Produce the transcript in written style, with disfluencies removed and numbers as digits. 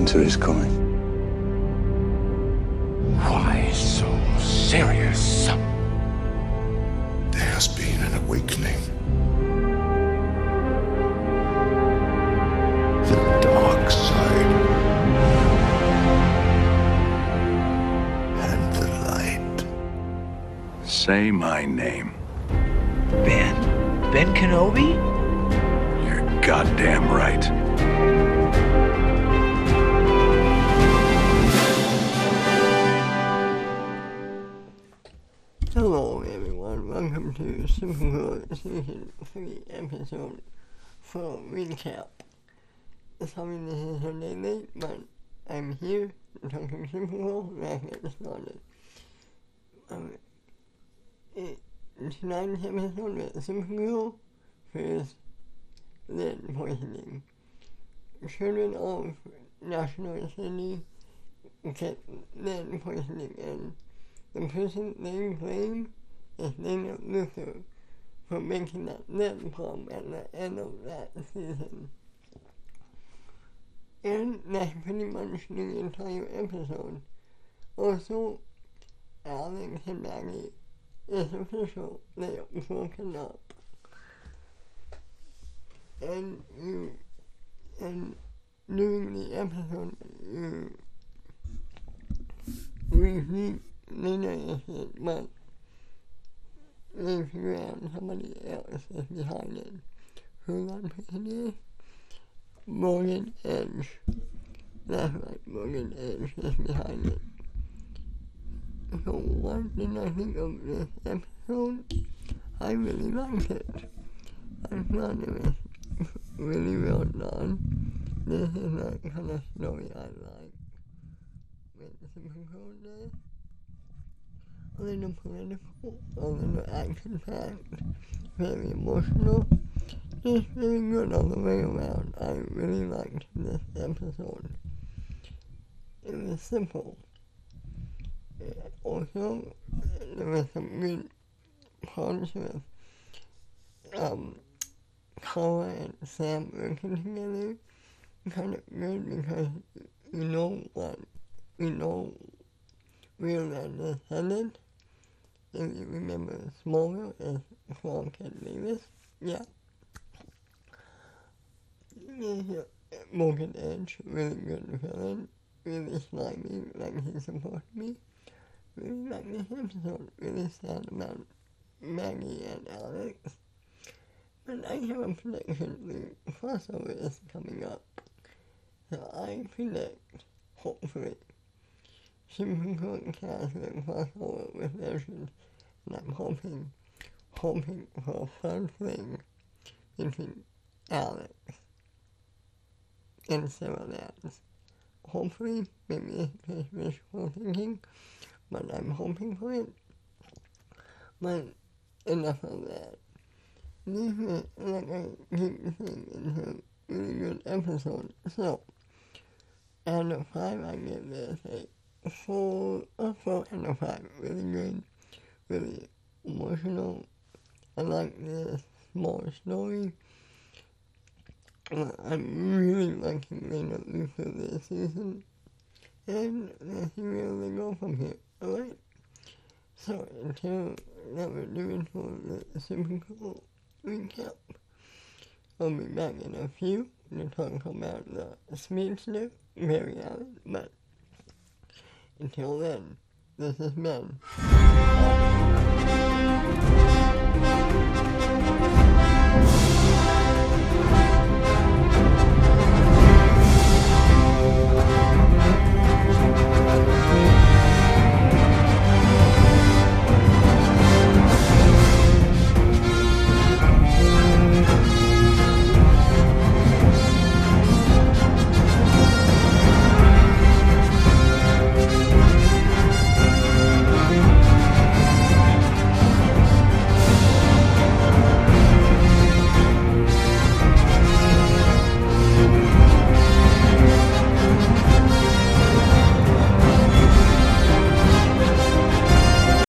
Winter is coming. Why so serious? There has been an awakening. The dark side and the light. Say my name. Ben? Ben Kenobi? You're goddamn right. Hello everyone, welcome to Supergirl Season 3 episode 4 recap. Sorry this is a day late, but I'm here to talk to Supergirl. Let's get started. Tonight's episode with Supergirl first lead poisoning. Children of National City get lead poisoning, and the person they blame is Daniel Luther for making that lead bomb at the end of that season. And that's pretty much the entire episode. Also, Alex and Maggie is official, they are broken up. And during the episode, we see Lena is it, but they figure out somebody else is behind it. Who that person is? Morgan Edge. That's right, Morgan Edge is behind it. So what did I think of this episode? I really liked it. I thought it was really well done. This is the kind of story I like. With some control there. A little political, a little action-packed, very emotional. Just very good all the way around. I really liked this episode. It was simple. Also, there was some good parts with Kara and Sam working together. Kind of good because you know what, where that is headed. If you remember Smallville as Clark Kent Davis, yeah. Morgan Edge, really good villain, really slimy like he's supposed to be. Really like this episode, really sad about Maggie and Alex. But I have a prediction, the crossover is coming up. So I predict, hopefully, Supergirl cast will crossover with versions, and I'm hoping for a fun thing between Alex and Sarah Lance. Hopefully, maybe it's just wishful thinking, but I'm hoping for it. But enough of that. This is, like I keep saying, it's a really good episode. So, out of 5, I give this a 4 out of 5. Really good, really emotional. I like this small story. I'm really liking Lena Luther this season. And let's see where they go from here, alright? So, until that we're doing for the Supergirl recap, I'll be back in a few to talk about the speedster, Mary Allen, but until then, this is Ben.